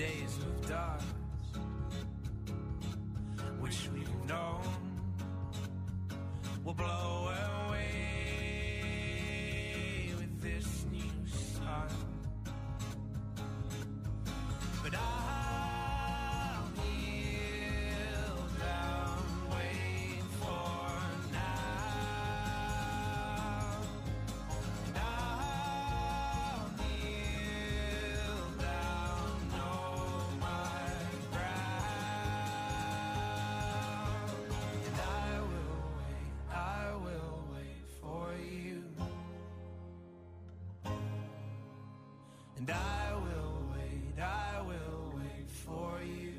days of dust, which we've known, will blow away with this new sun. But I'll kneel down, wait for now. And I'll kneel down, know my ground. And I will wait for you. And I will wait for you.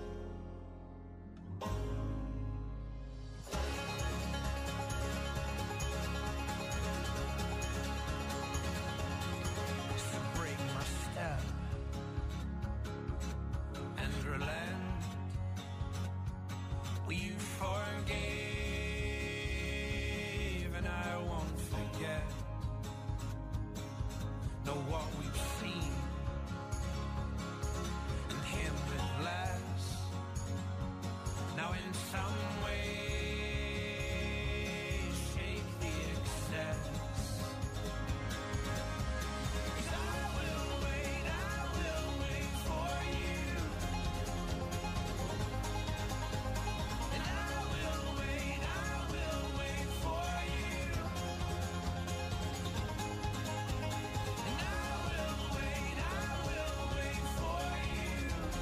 So break my step and relent. Well, you forgave and I won't forget. Know what we've seen and him with less. Now in some ways shape the excess. 'Cause I will wait for you. And I will wait for you. And I will wait for you.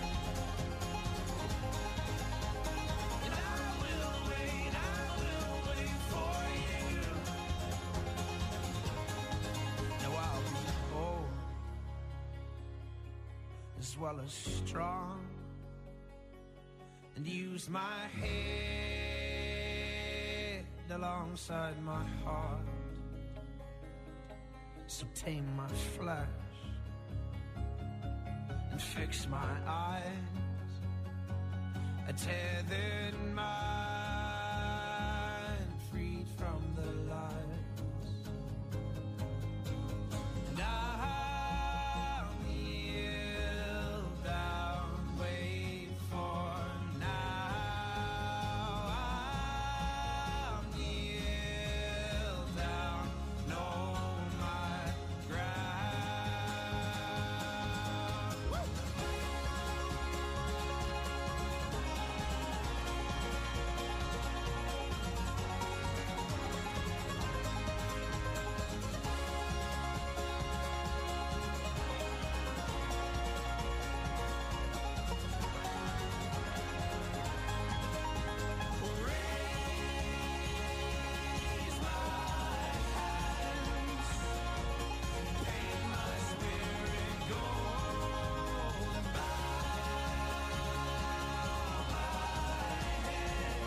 And I will wait for you. Now I'll be old as well as strong, and use my head alongside my heart. So tame my flesh and fix my eyes, a tethered mind freed from the lies. And I'll kneel down, wait for now. I'll kneel down, know my ground. Woo! Raise my hands, paint my spirit gold, and bow my head,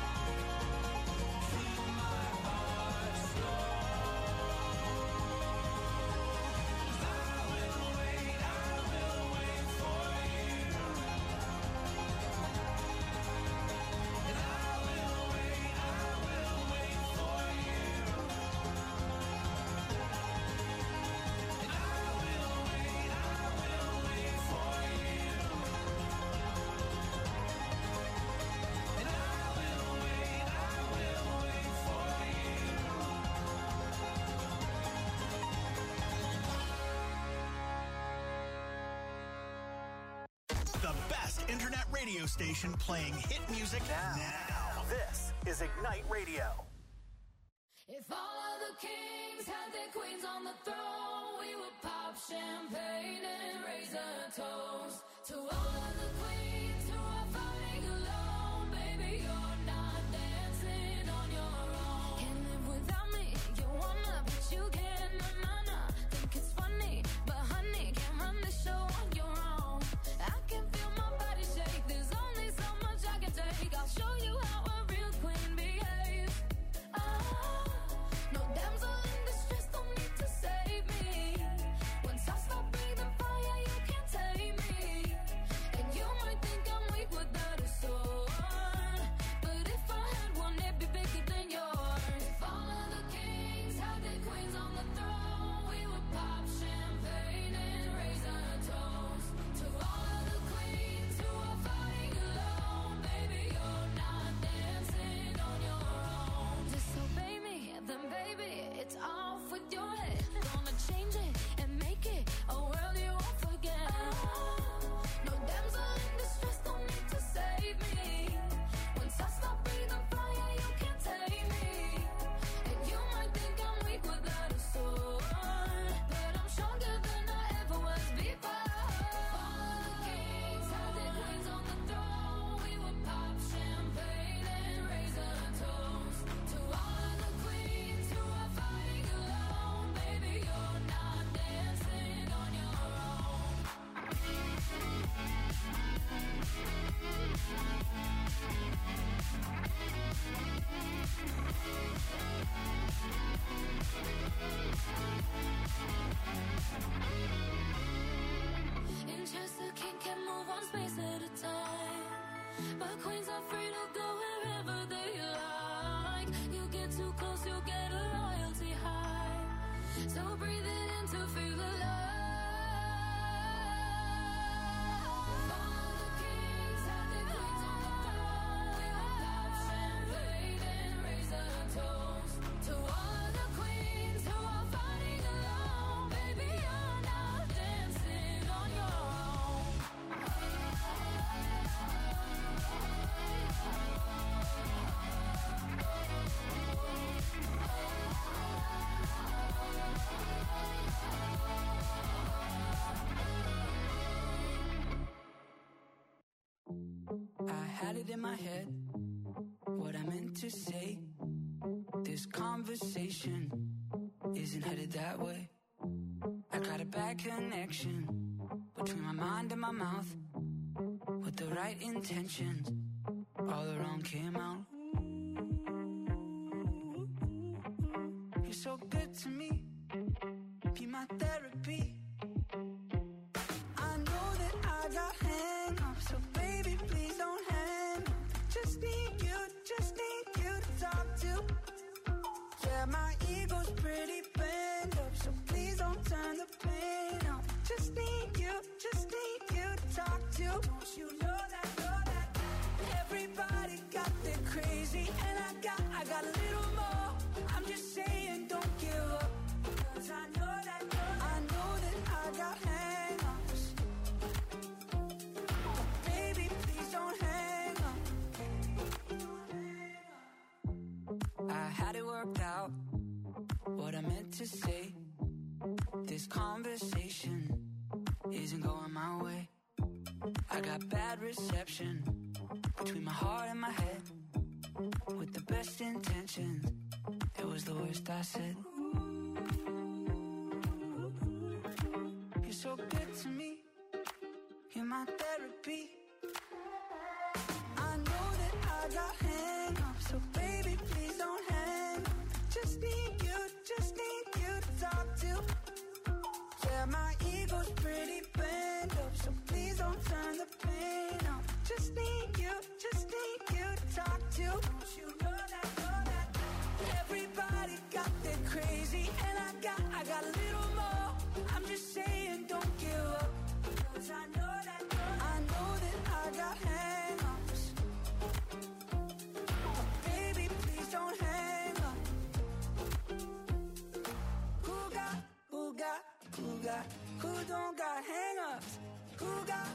feel my heart slow. 'Cause I will wait for you. And I will wait for you. And I will wait for you. And I will wait for you. The best internet radio station playing hit music now. This is Ignite Radio. If all of the kings had their queens on the throne, we would pop champagne and raise a toast to all of the queens who are fighting alone. Baby, you're not dancing on your own. Can't live without me, you wanna, but you can't. Na. Think it's funny, but honey, can't run the show on your own. I can feel my body shake, there's only so much I can take. I'll show you how a real queen behaves. No damsel in distress, don't need to save me. Once I stop breathing fire, you can't tame me. And you might think I'm weak without a sword, but if I had one, it'd be bigger than yours. So breathe it in to feel the love. All the kings had their queens on the throne. We will pop champagne and raise a toast to all the queens who are fighting alone. Baby, you're not dancing on your own. I had it in my head, what I meant to say. This conversation isn't headed that way. I got a bad connection between my mind and my mouth. With the right intentions, all the wrong came out. You're so good to me, be my therapy. I know that I got hang-ups, so baby, please don't hang up. Just need you to talk to. Yeah, my ego's pretty bent up, so please don't turn the pain up. Just need you to talk to. Don't you know that, everybody got their crazy, and I got a little more. I'm just saying, don't give up, 'cause I know that I got hang-ups. But baby, please don't hang up. I had it worked out, what I meant to say. This conversation isn't going my way. I got bad reception between my heart and my head. With the best intentions, it was the worst I said. You're so good to me, you're my therapy. I know that I got hang-ups, so baby, please don't hang up. Just need you to talk to. Yeah, my ego's pretty bent up, so please don't turn the pain up. Just need you to talk to. Don't you know that, everybody got their crazy, and I got a little more. I'm just saying, don't give up, 'cause I know that I got hang-ups. But baby, please don't hang up. Who don't got hang-ups? Who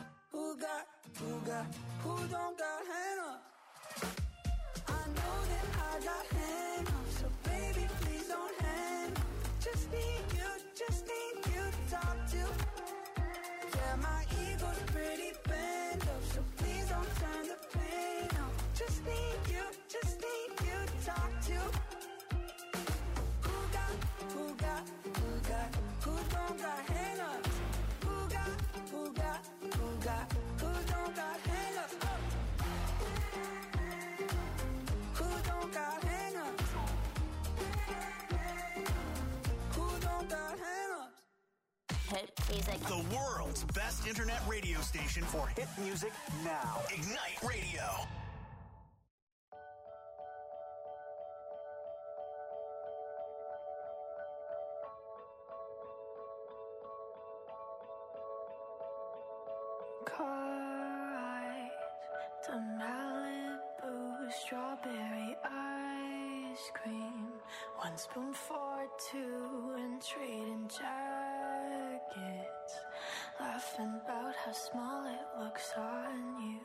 don't got hang-ups? I know that I got hang-ups, so baby, please don't hang up. Just need you to talk to. Yeah, my ego's pretty bent up, so please don't turn the pain up. Just need you to talk to. Who don't got hang-ups? Who don't got hang-ups? Who don't got hang-ups? Who don't got hang-ups? Hit music. The world's best internet radio station for hit music now. Ignite Radio. Car eyes to Malibu, strawberry ice cream. 1 spoon for 2 and trading jackets. Laughing about how small it looks on you.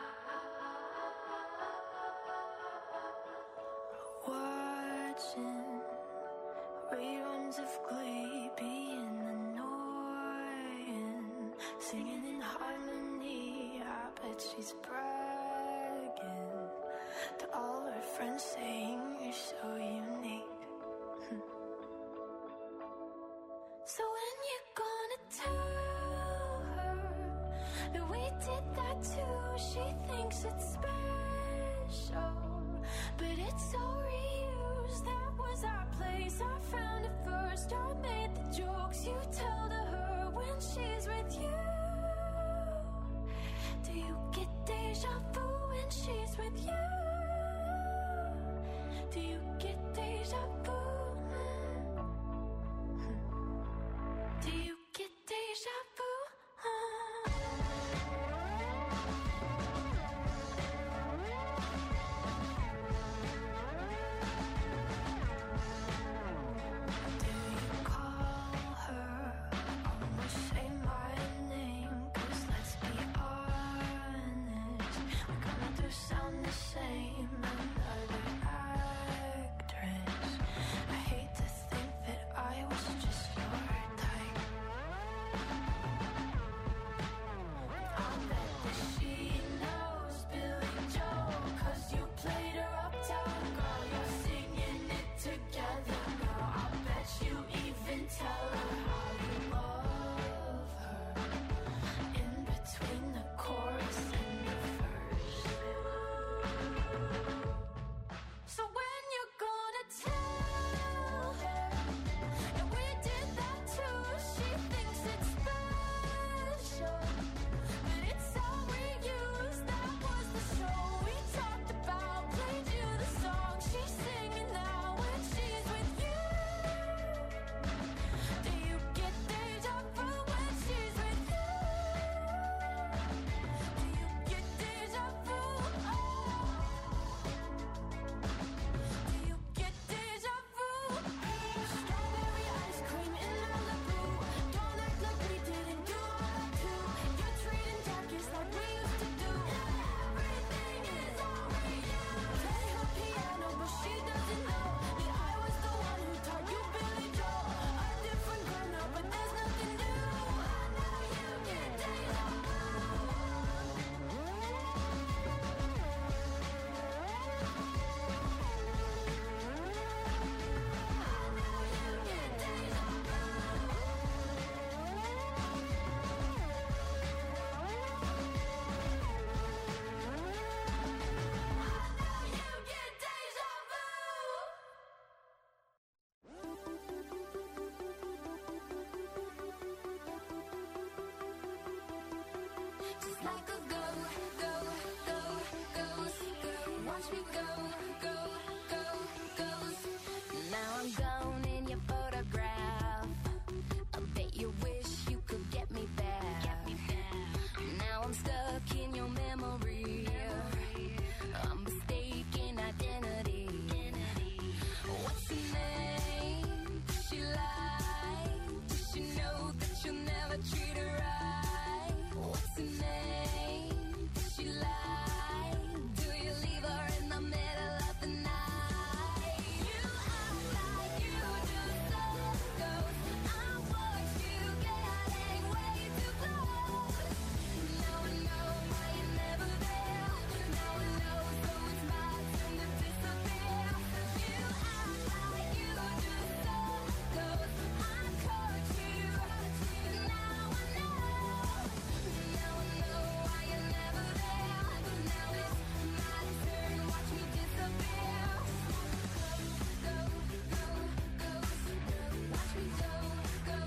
Watching reruns of Glee, being annoying. Singing in harmony, I bet she's bragging to all her friends, saying you're so unique. So when you gonna tell her that we did that too? She thinks it's special, but it's so reused. That was our place, I found it first. I made the jokes you tell to her when she's with you. Do you get deja vu when she's with you? Do you get deja vu? just like a ghost. Watch me go. Now I'm gone in your photograph. I bet you wish you could get me back. Now I'm stuck in your memory. I'm mistaken identity. What's her name? Does she lie? Does she know that you'll never treat her right? What's her name? Does she lie? Do you leave her in the middle of the night? You act like you just ghost. I watch you getting way too close. Now I know why you're never there. Now I know, so it's my turn to disappear. You act like you just ghost. I caught you. Now I know. Now I know why you're never there. Now it's my turn. Watch me disappear. Go. Watch me go.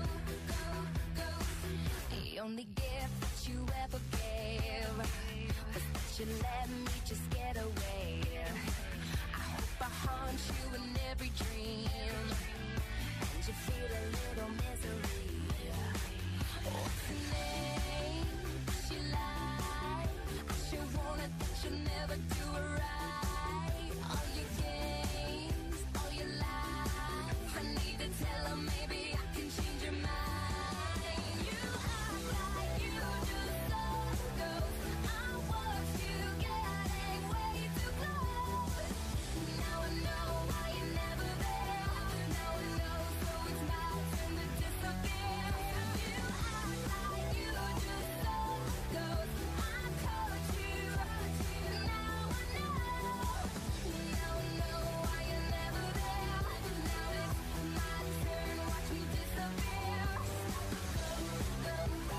The only gift that you ever gave was that you let me just get away. I hope I haunt you in every dream, and you feel a little misery. What's her name? Does she lie? I sure wanted that you'll never do it right. All your games, all your lies, I need to tell her maybe I can change your mind. You act like you just ghost. I watched you getting way too close. Now I know why you're never there. Now I know, so it's my turn to disappear. You act like you just ghost. I caught you. Now I know. Now I know why you're never there. Now it's my turn. Watch me disappear. Go.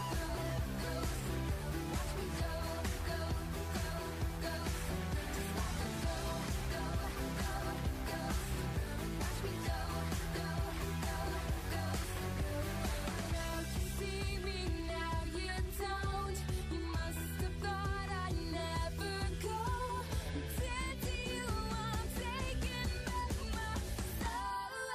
Watch me go. Just like a watch me go. Now you see me, now you don't. You must have thought I'd never go. Dead to you, I'm taking back my soul.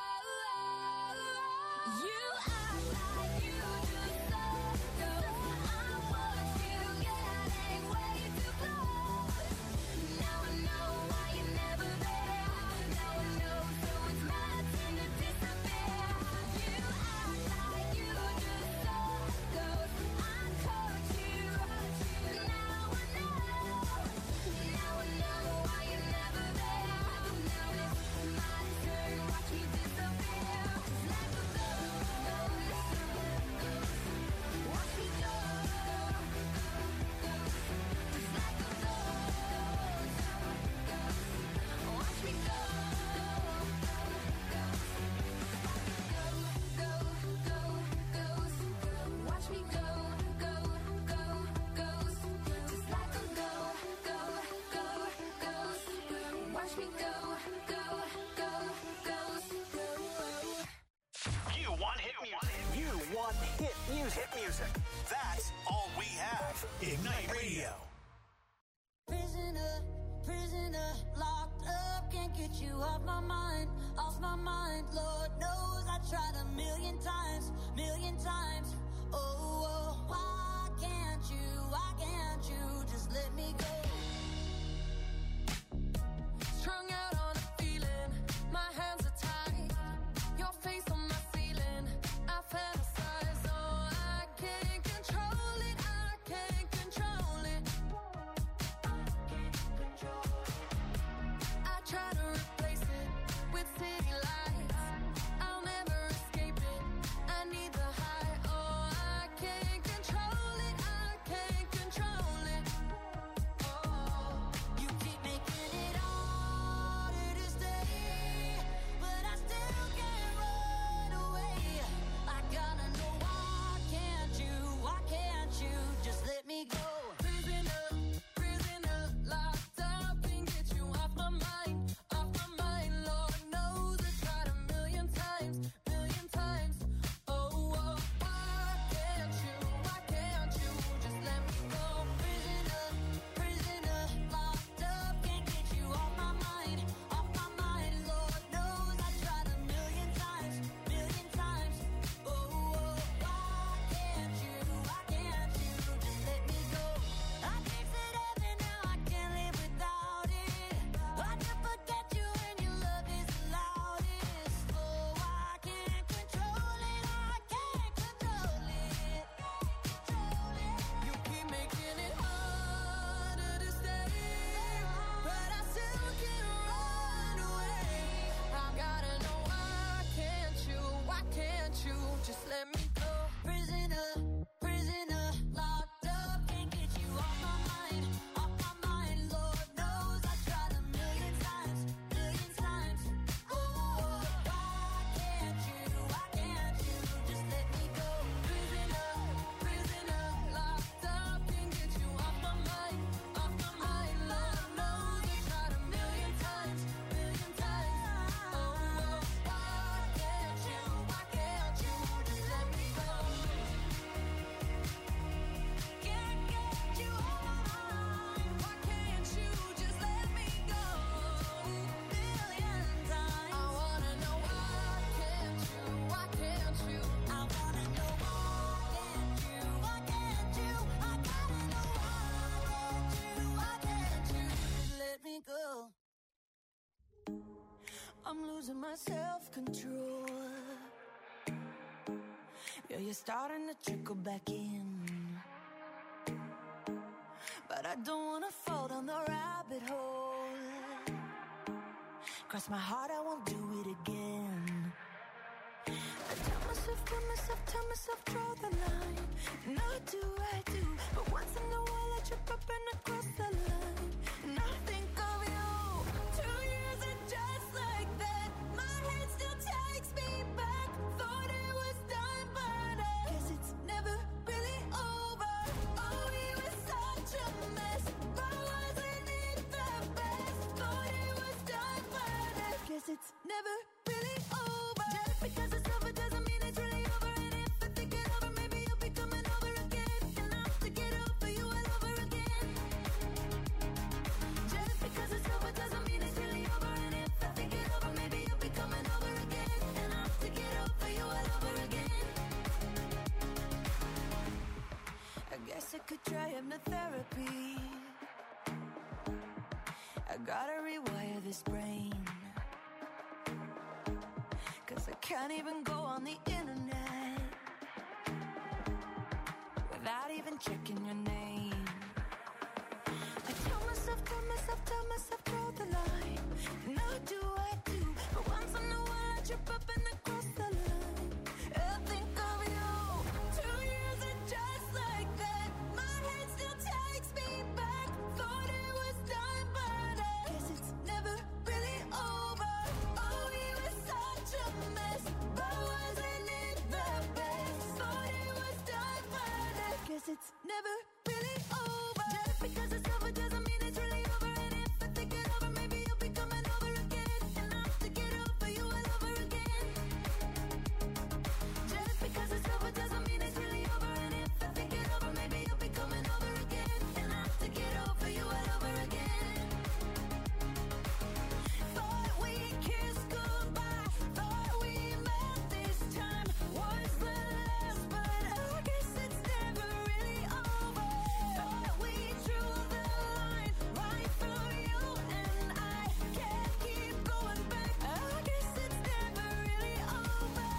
You act like you just ghost. I watched you getting way too close. Now I know why you're never there. Now I know, so it's my turn to disappear. You act like you just ghost. I caught you. Now I know. Now I know why you're never there. Now it's my turn. Watch me disappear. Just like a ghost. Watch me go. Just like a ghost. Watch me go. Watch me go, ghost. Just like a ghost. Watch me go, ghost. You want hit music. You want hit music. Hit music. That's all we have. Ignite Radio. Prisoner, locked up, can't get you off my mind. Lord knows I tried a million times. Oh, why can't you just let me go? Strung out on a feeling, my hands are tied. Your face on my ceiling, I fantasize. Oh, I can't control it. I try to replace it with city lights. I'll never escape it. I need the high. Oh, I can't. I'm losing my self-control. Yeah, you're starting to trickle back in, but I don't wanna fall down the rabbit hole. Cross my heart, I won't do it again. I tell myself, draw the line. And I do, but once in a while I trip up and I cross the line. And I think of you. 2 years and just like that, my head still takes me back. Thought it was done, but I guess it's never really over. Oh, we were such a mess, but wasn't it the best? Thought it was done, but I guess it's never really over. Just because it's over doesn't mean it's really over. And if I think it over, maybe you'll be coming over again. And I have to get over you all over again. Just because it's over doesn't mean it's really over. And if I think it over, maybe you'll be coming over again. And I have to get over you all over again. I guess I could try hypnotherapy. I gotta rewire this brain, 'cause I can't even go on the internet without even checking your name. I tell myself, draw the line. And I do, but once in a while I trip up and I cross the line. I think of you. 2 years and just like that, my head still takes me back. Thought it was done, but I guess it's never really over. Oh, we were such a mess, but wasn't it the best? Thought it was done, but I guess it's never really over. Just because it's over doesn't mean it's really over. And if I think it over, maybe you'll be coming over again. And I have to get over you all over again. Just because it's over doesn't mean it's really over. And if I think it over, maybe you'll be coming over again. And I have to get over you all over again. Thought we kissed goodbye, thought we met this time was the last, but I guess it's never really over. Thought we drew the line right through you, and I can't keep going back. I guess it's never really over.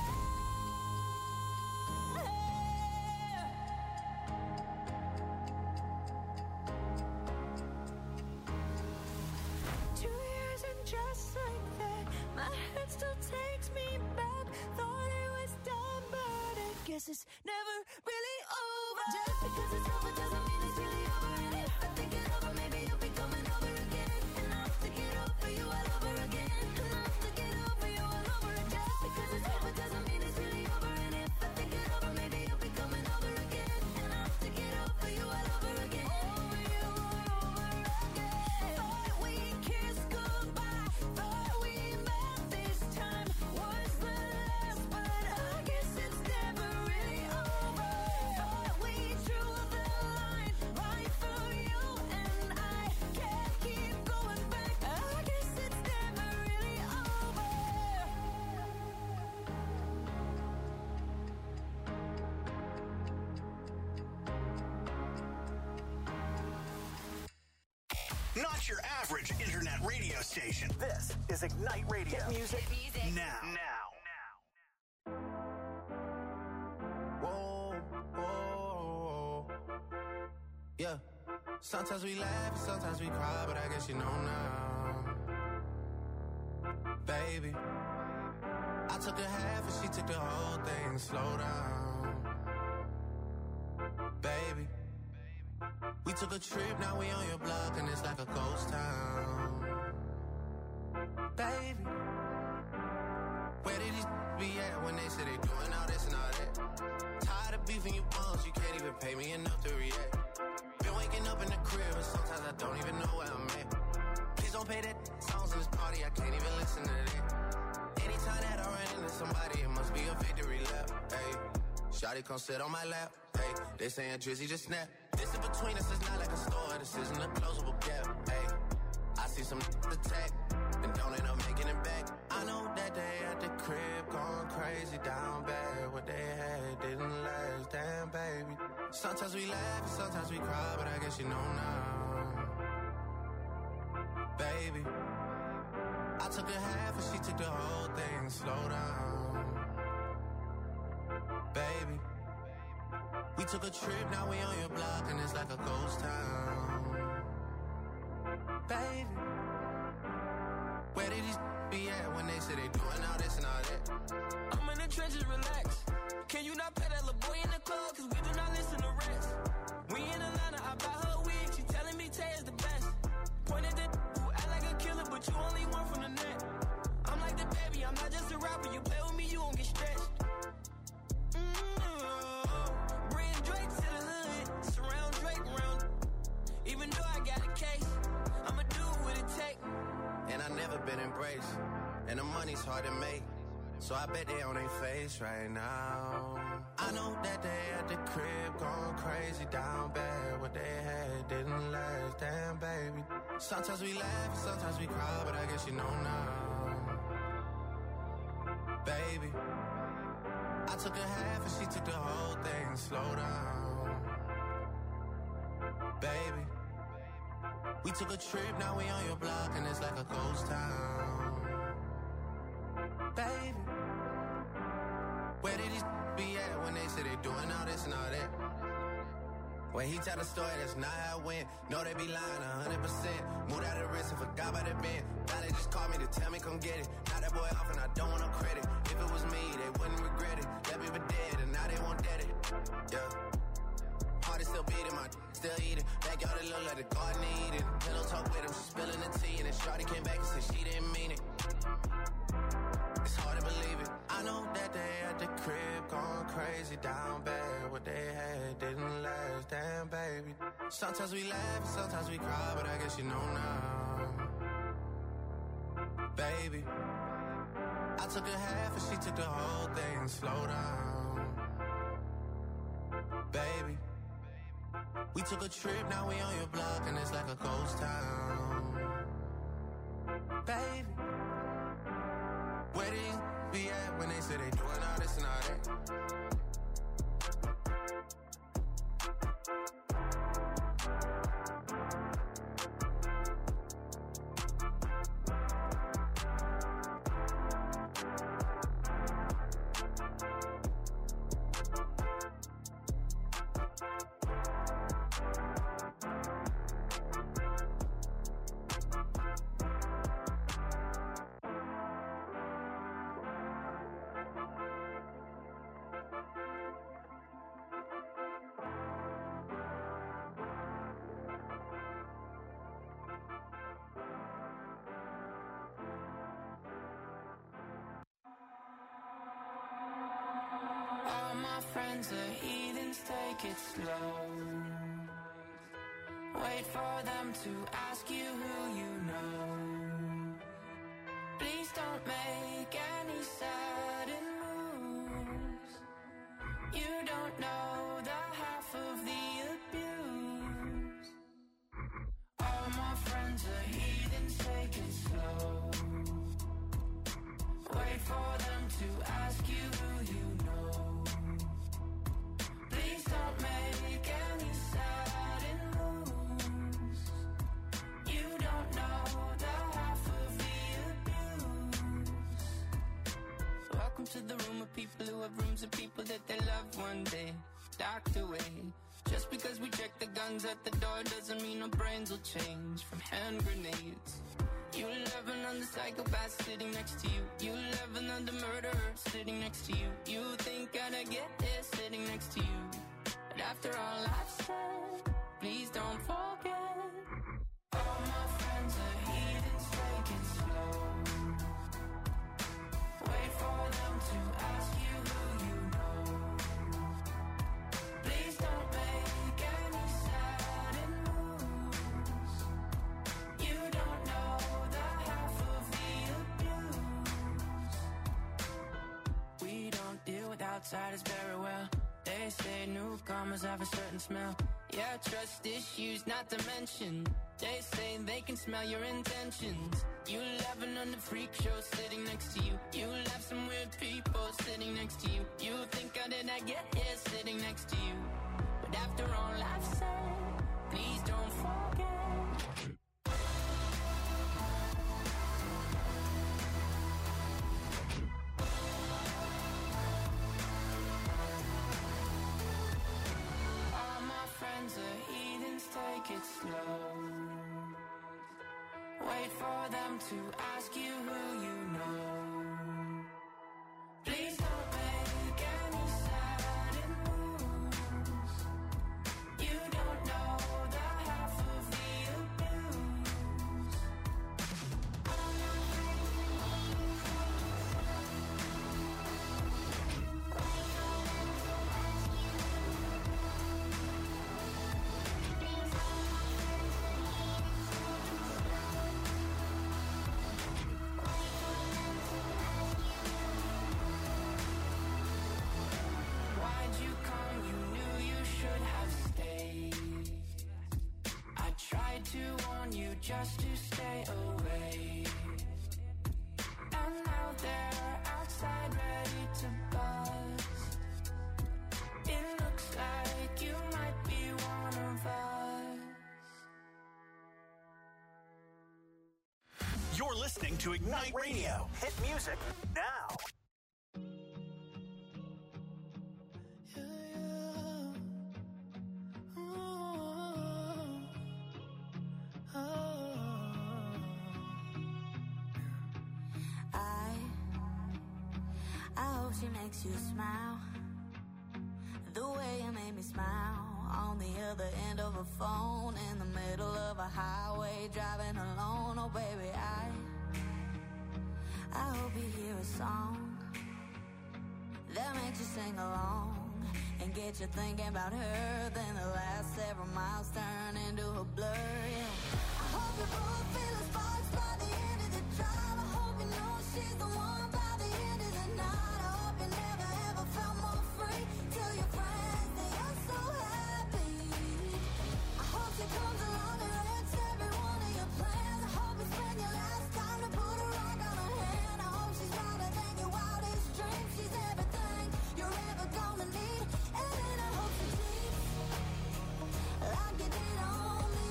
2 years and just like that, my head still takes me back. Thought it was done, but I guess it's never really over. Just because it's over doesn't mean it's really over. And if I think it over, maybe you'll be coming over again. And I have to get over you all over again. And I have to get over you all over again. Just because it's over doesn't mean it's really over. And if I think it over, maybe you'll be coming over again. And I have to get over you all over again. Over you all over again. Thought we kissed goodbye, thought we met this time was the last, but I guess it's never really over. Thought we drew the line right through you, and I can't keep going back. I guess it's never really over. Not your average internet radio station. This is Ignite Radio. Hit music now. Whoa, whoa, yeah. Sometimes we laugh and sometimes we cry, but I guess you know now. Baby, I took the half and she took the whole thing. Slow down. Baby, we took a trip, now we on your block and it's like a ghost town. Baby, where did these be at when they say they doing all this and all that? Tired of beefing you bums, you can't even pay me enough to react. Been waking up in the crib and sometimes I don't even know where I'm at. Please don't pay that songs in this party, I can't even listen to that. Anytime that I run into somebody, it must be a victory lap. Hey, shawty come sit on my lap. Hey, they saying Drizzy just snap. This in between us is not like a store, this isn't a closable gap. Hey, I see some attack and don't end up making it back. I know that they at the crib going crazy down bad. What they had didn't last, damn baby. Sometimes we laugh and sometimes we cry, but I guess you know now. Baby, I I took a half and she took the whole thing. Slow down, baby. We took a trip, now we on your block and it's like a ghost town. Baby, where did these be at when they say they doing all this and all that? I'm in the trenches, relax. Can you not pay that little boy in the club? Cause we do not listen to rest. We in Atlanta, I buy her wig. She telling me Tay is the best. Pointed at who act like a killer, but you only one from the net. I'm like the baby, I'm not just a rapper. You play with me, you won't get stretched. Bring Drake to the hood, surround Drake around. Even though I got a case, I'ma do what it take. And I never been embraced, and the money's hard to make. So I bet they on their face right now. I know that they at the crib going crazy down bad. What they had didn't last, damn baby. Sometimes we laugh and sometimes we cry, but I guess you know now. Baby, I took a half and she took the whole thing. Slow down, baby. We took a trip, now we on your block and it's like a ghost town. Baby, where did these be at when they say they doing all this and all that? When he tell the story, that's not how it went. No, they be lying 100%. Moved out of the wrist and forgot about the bend. Now they just called me to tell me come get it. Now that boy off and I don't want no credit. If it was me, they wouldn't regret it. That people dead and now they won't dead it. Yeah. Heart is still beating, my still eating. Backyard, it look like the garden eating. Pillow talk with him, she spilling the tea. And then Shawty came back and said she didn't mean it. It's hard to believe it. I know that they at the crib going crazy down bad. What they had didn't last, damn baby. Sometimes we laugh and sometimes we cry, but I guess you know now. Baby, I took a half and she took the whole thing. Slow down, baby. We took a trip, now we on your block and it's like a ghost town. Baby, where these be at when they say they doing all this and all that? All my friends are heathens, take it slow. Wait for them to ask you who you know. Please don't make any sudden moves. You don't know the half of the abuse. All my friends are heathens, take it slow. Wait for them to ask you who you know. Please don't make any sudden moves. You don't know the half of the abuse. Welcome to the room of people who have rooms of people that they love one day docked away. Just because we check the guns at the door doesn't mean our brains will change from hand grenades. You love another psychopath sitting next to you. You love another murderer sitting next to you. You think I'd get here sitting next to you. But after all I've said, please don't forget. All my friends are heathens, take it slow. Wait for them to ask you who you know. Please don't make any sudden moves. You don't know the half of the abuse. We don't deal with outsiders very well. They say newcomers have a certain smell. Yeah, trust issues not to mention. They say they can smell your intentions. You laughing on the freak show sitting next to you. You laugh some weird people sitting next to you. You think how did I get here sitting next to you? But after all I've said, please don't forget. it slow. Wait for them to ask you who you know. Please don't make any sudden moves. You don't know the half of the abuse. Why'd you come? You knew you should have stayed. I tried to warn you just to stay away. And now they're outside ready to bust. It looks like you might be one of us. You're listening to Ignite Radio. Hit music now. I hope she makes you smile the way you made me smile on the other end of a phone in the middle of a highway driving alone. Oh baby, I hope you hear a song that makes you sing along and get you thinking about her. Then the last several miles turn into a blur. Yeah. I hope you both feel the sparks by the end of the drive. I hope you know she's the one by the end of the night. I hope you never ever felt more free. Tell your friends that you're so happy. I hope she comes along and wrecks every one of your plans. I hope you spend your last time to put a rock on her hand. I hope she's wilder than your wildest dreams. She's everything you're ever gonna need. And then I hope she cheats like you did on me.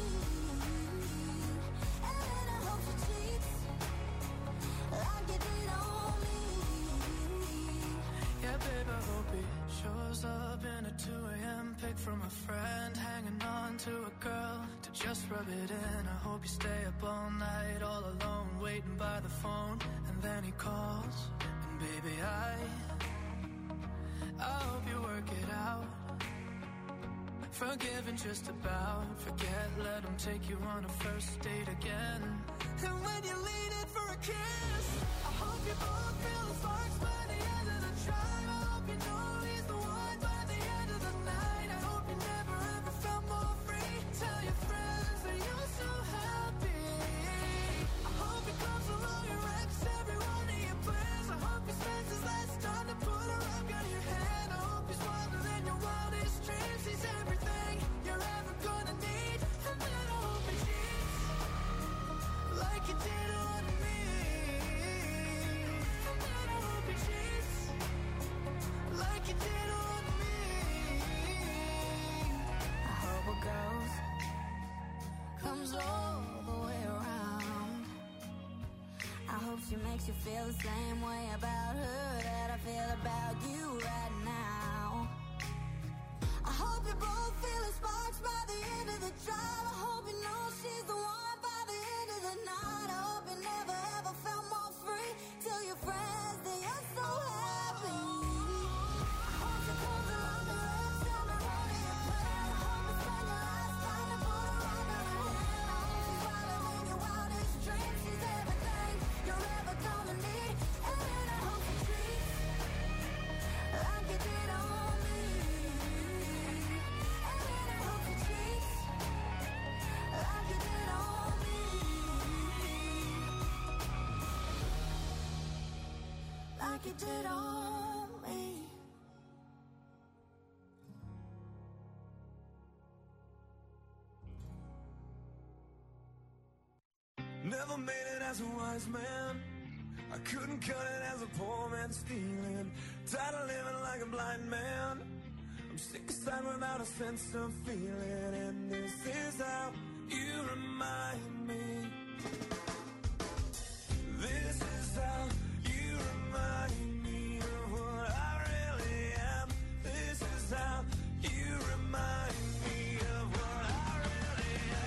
And then I hope she cheats like you did on me. Yeah, babe, I hope he shows up in a 2 a.m. pic from a friend, hanging on to a girl to just rub it in. I hope you stay up all night, all alone, waiting by the phone, and then he calls, and baby, I hope you work it out. Forgiving just about, forget, let him take you on a first date again. And when you lean in for a kiss, I hope you both feel the sparks by the end of the drive. I hope you know he's the one by the end of the night. I hope you never ever felt more free. Tell your friends that you're so happy. I hope he comes along and wrecks every one of your plans. I hope he spends his last time to put a rock on your hand. I hope he's wilder than your wildest dreams. He's everything you're ever gonna need. And then I hope he cheats like you did on me. And then I hope he cheats like you did on me. I hope it comes all the way around. I hope she makes you feel the same way about her that I feel about you right now. I hope you both feel the sparks by the end of the drive. I hope you know she's the one by the end of the night. I hope you never ever felt more free. Tell your friends that you're so happy. I hope she comes along and wrecks every one of your plans. I hope you spend your last time to put a rock on her hand. I hope she's wilder than your wildest dreams. She's everything you're ever gonna need. And then I hope she treats like you did on me. And then I hope she treats like you did on me. Like you did on me. Never made it as a wise man. I couldn't cut it as a poor man stealing. Tired of living like a blind man. I'm sick aside without a sense of feeling. And this is how you remind me. This is how you remind me of what I really am. This is how you remind me of what I really am.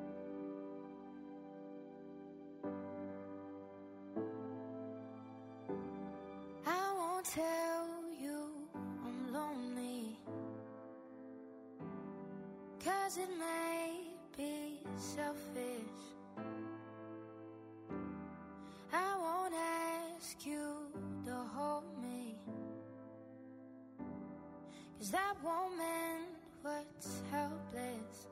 tell you I'm lonely, 'cause it may be selfish. I won't ask you to hold me, 'cause that won't mend what's helpless.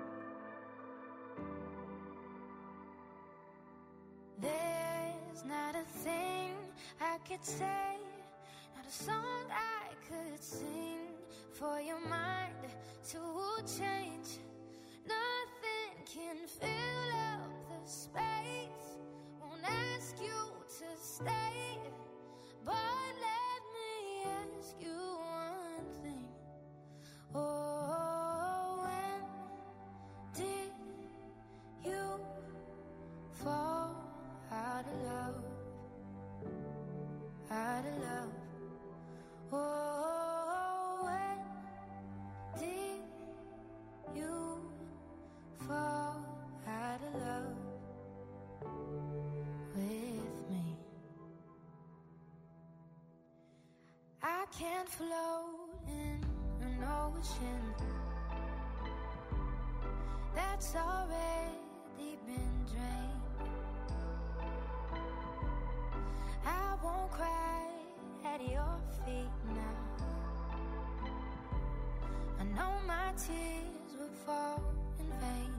There's not a thing I could say, not a song I could sing for your mind to change. Nothing can fill up the space. Won't ask you to stay, but let me ask you one thing. Oh, when did you fall out of love? Out of love. Oh, when did you fall out of love with me? I can't float in an ocean that's already been drained. I won't cry at your feet now. I know my tears will fall in vain.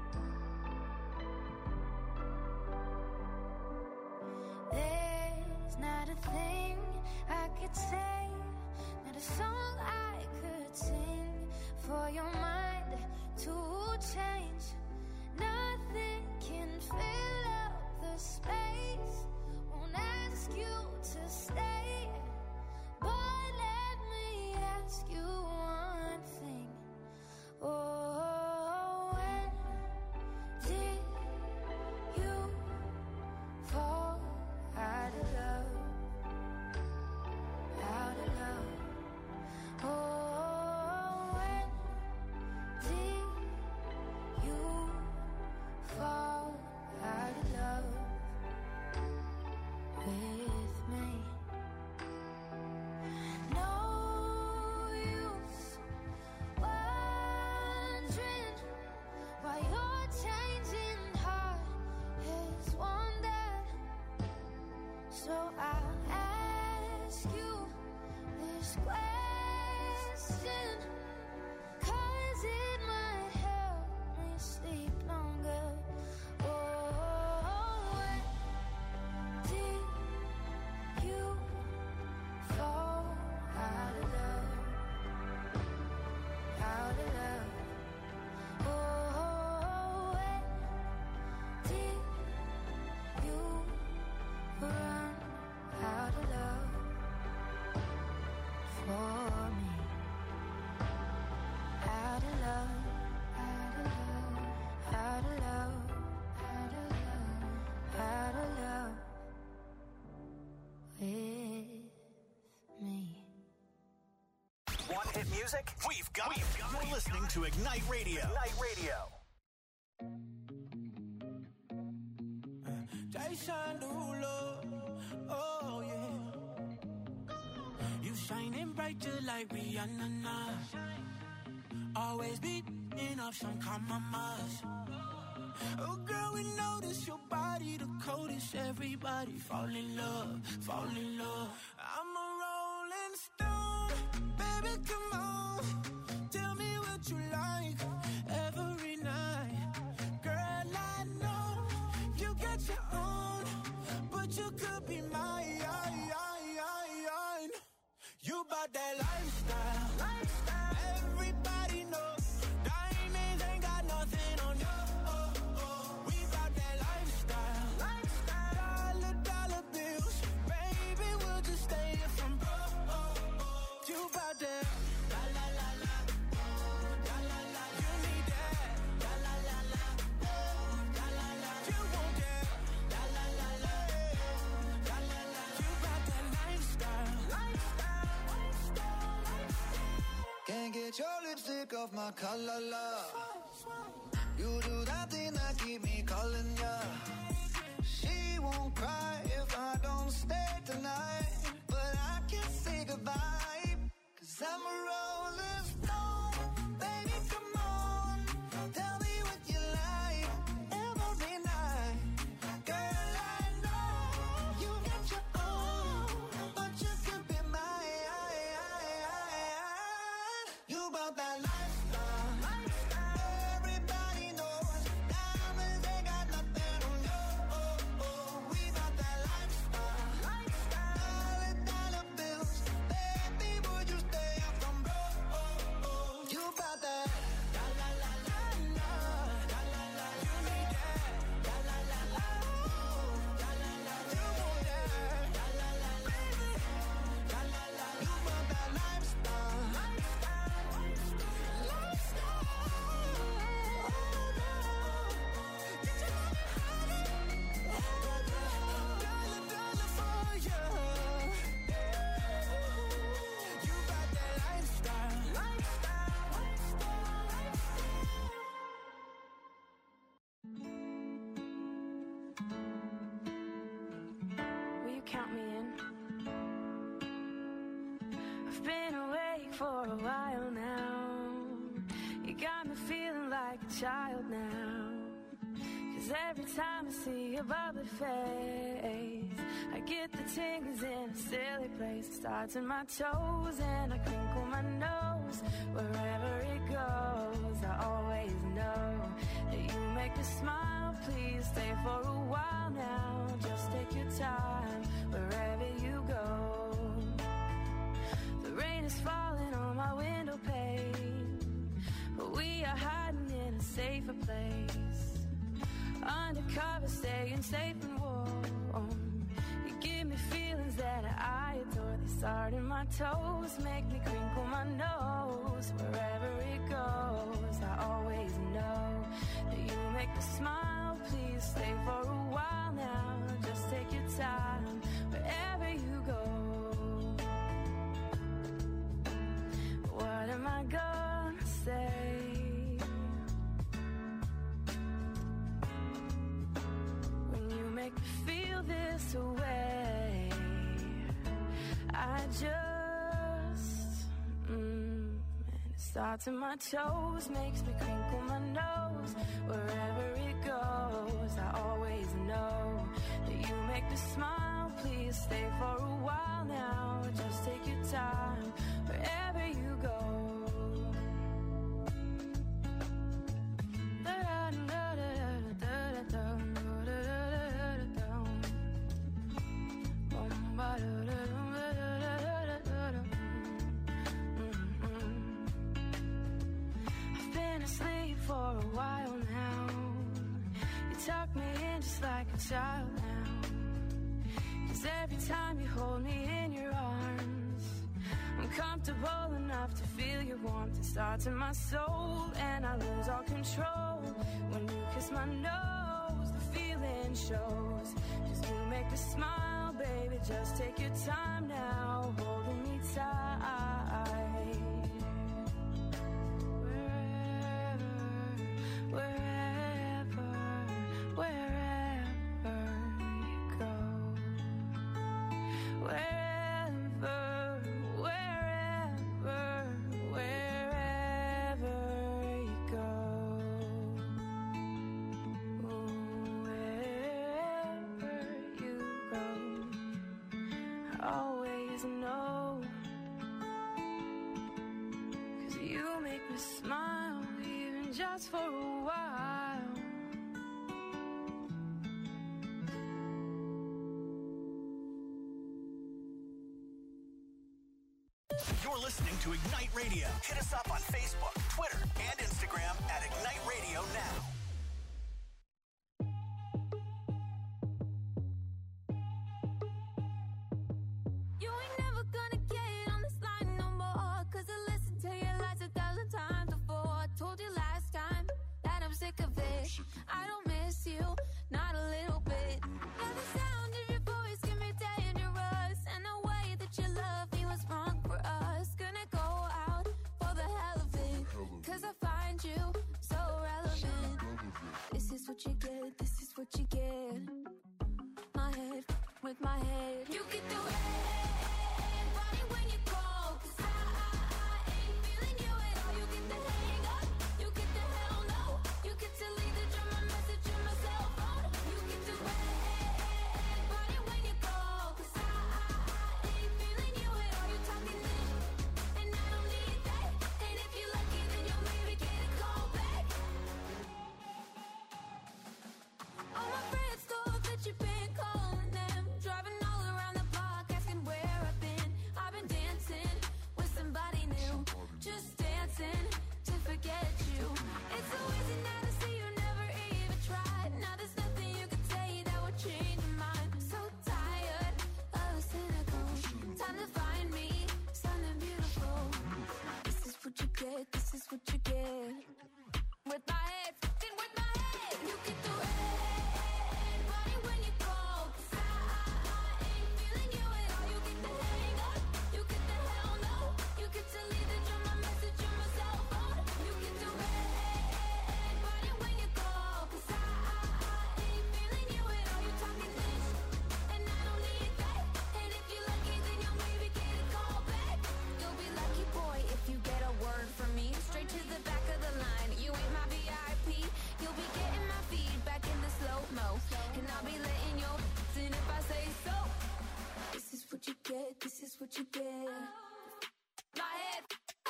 There's not a thing I could say, not a song I could sing for your mind to change. Nothing can fill up the space. Won't ask you to stay, but let me ask you one thing. Oh, when did you fall out of love? Out of love. Oh, when did you fall out of love with me? No use wondering why you're changing heart has wandered. So I'll ask you this question, 'cause it might help me sleep longer. Oh, when did you fall out of love? Out of love. Oh, when did you run out of love for me? Out of love, out of love, out of love, out of love, out of love with me. Want hit music? We've got it. You're listening to Ignite Radio. Ignite Radio. Jason Derulo, oh yeah. You shining bright just like Rihanna. Always beating up some compromise. Oh girl, we notice your body the coldest. Everybody fall in love, fall in love. I'm a rolling stone, baby, come on. Tell me what you like every night. Girl, I know you got your own, but you could be mine. You bout that lifestyle. Everybody knows diamonds ain't got nothing on you. We bout that lifestyle. Dollar bills, baby, we'll just stay here from broke. You bout that la la la la, la la la. You need that la la la la, la la la. You want that la la la la, la la la. You bout that lifestyle. Can't get your lipstick off my collar, love. You do that thing that keep me calling ya. She won't cry if I don't stay tonight, but I can for a while now. You got me feeling like a child now. 'Cause every time I see your bubbly face, I get the tingles in a silly place. It starts in my toes and I crinkle my nose. Wherever it goes, I always know that you make me smile. Please stay for a while now. Just take your time wherever you go. The rain is falling on my window pane, but we are hiding in a safer place. Undercover, staying safe and warm. You give me feelings that I adore. They start in my toes, make me crinkle my nose. Wherever it goes, I always know that you make me smile. Please stay for a while now. Just take your time wherever you go. What am I gonna say? Make me feel this way. I just and it starts in my toes, makes me crinkle my nose. Wherever it goes, I always know that you make me smile. Please stay for a while now. Just take your time wherever you go. I've been asleep for a while now. You tuck me in just like a child now. 'Cause every time you hold me in your arms, I'm comfortable enough to feel your warmth. It starts in my soul and I lose all control. When you kiss my nose, the feeling shows. 'Cause you make me smile, baby, just take your time now, holding me tight. Wherever you go. Wherever you go. Wherever you go. I always know. 'Cause you make me smile, even just for a while. You're listening to Ignite Radio. Hit us up on Facebook, Twitter, and Instagram at Ignite Radio Now. You ain't never gonna get on this line no more. 'Cause I listened to your lies 1,000 times before. I told you last time that I'm sick of it. I don't miss you, not a little bit. Yeah, the sound of your voice can be dangerous, and the way that you love me was wrong for us. Gonna go out for the hell of it, 'cause I find you so relevant. This is what you get, this is what you get. My head with my head. You get the red body when you call, 'cause I ain't feeling you at all. You get the hang up, you get the hell no. You get to leave the drama message in my cell phone. You get the red body when you call, 'cause I ain't feeling you at all. You talking this, and I don't need that. And if you're lucky, then you'll maybe get a call back. All my friends what you get. My head.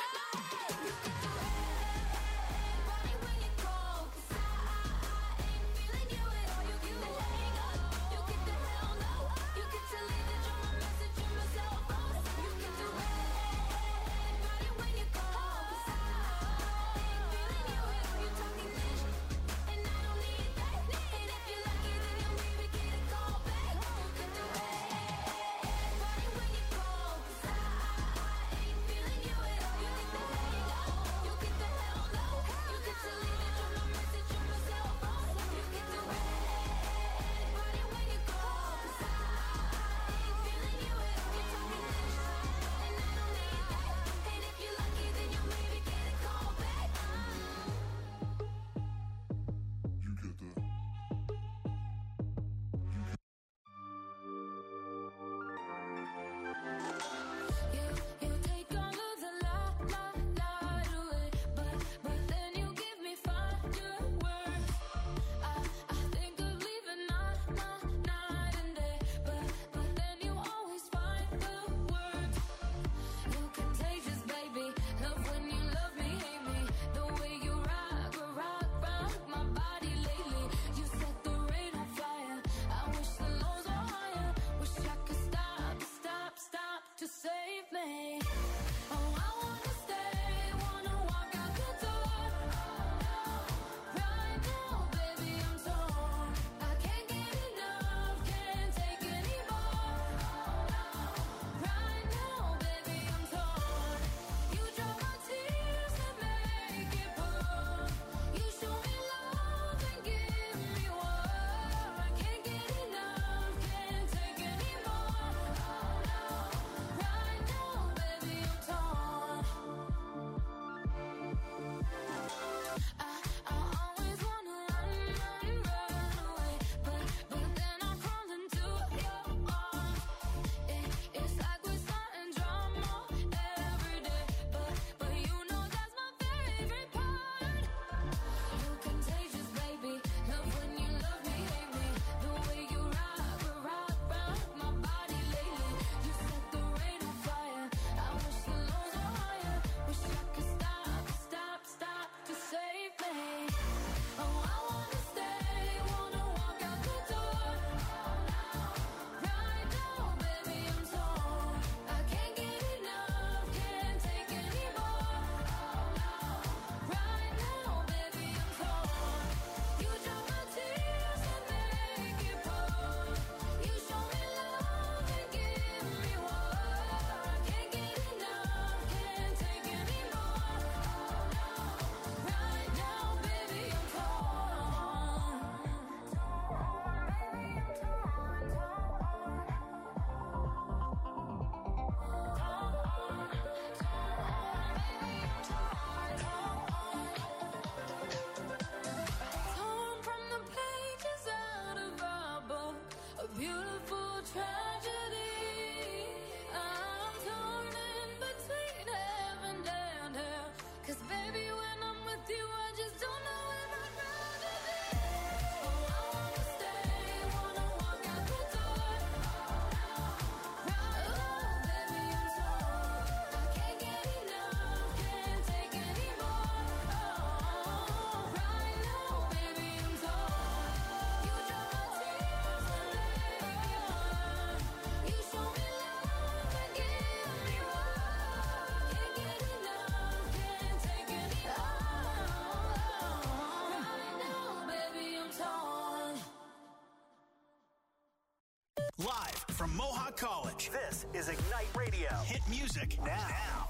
Live from Mohawk College, this is Ignite Radio. Hit music now.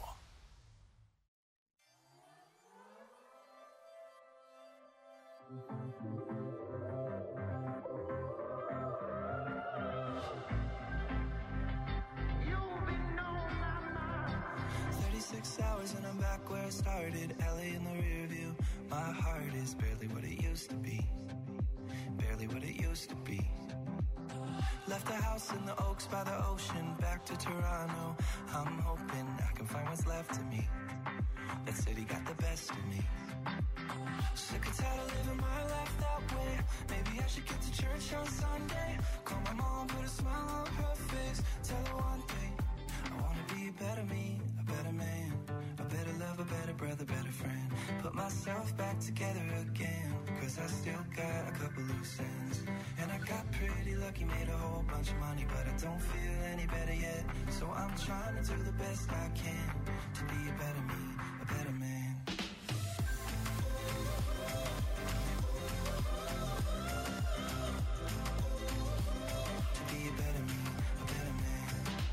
36 hours and I'm back where I started. LA in the rear view. My heart is barely what it used to be. Barely what it used to be. Left the house in the Oaks by the ocean. Back to Toronto. I'm hoping I can find what's left of me. That city got the best of me. Sick and tired of living my life that way. Maybe I should get to church on Sunday. Call my mom, put a smile on her face. Tell her one thing, I wanna myself back together again, cause I still got a couple loose ends. And I got pretty lucky, made a whole bunch of money, but I don't feel any better yet. So I'm trying to do the best I can to be a better me, a better man. To be a better me, a better man.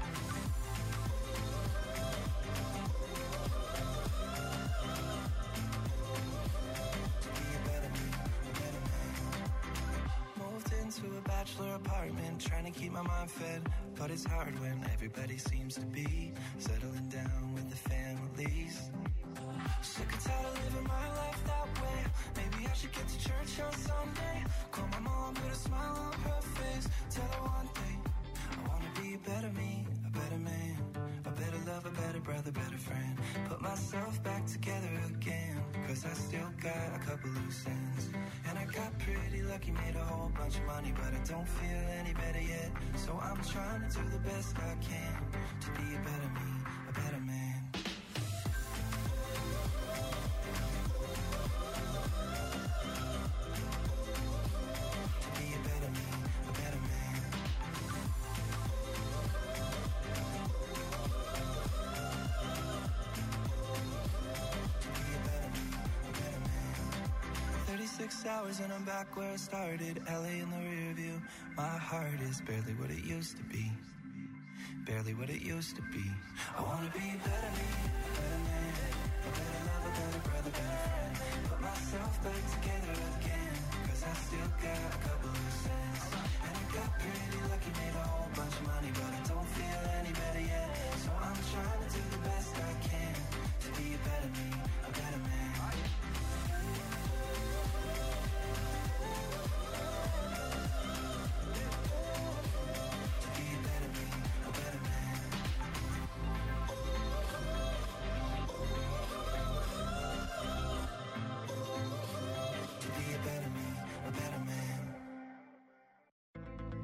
To a bachelor apartment, trying to keep my mind fed, but it's hard when everybody seems to be settling down with the families. Sick and tired of living my life that way. Maybe I should get to church on Sunday. Call my mom, put a smile on her face. Tell her one thing, I wanna be a better me, a better man, a better lover, better brother, better friend. Put myself back together again, cause I still got a couple loose ends. And I got pretty lucky, made a whole bunch of money, but I don't feel any better yet. So I'm trying to do the best I can to be a better me, a better man. To be a better me, a better man. To be a better me, a better man. 36 hours and I'm back where I started. LA in the rear view. My heart is barely what it used to be. Barely what it used to be. I wanna be a better me, a better man, a better lover, better brother, better friend. Put myself back together again, cause I still got a couple loose ends. And I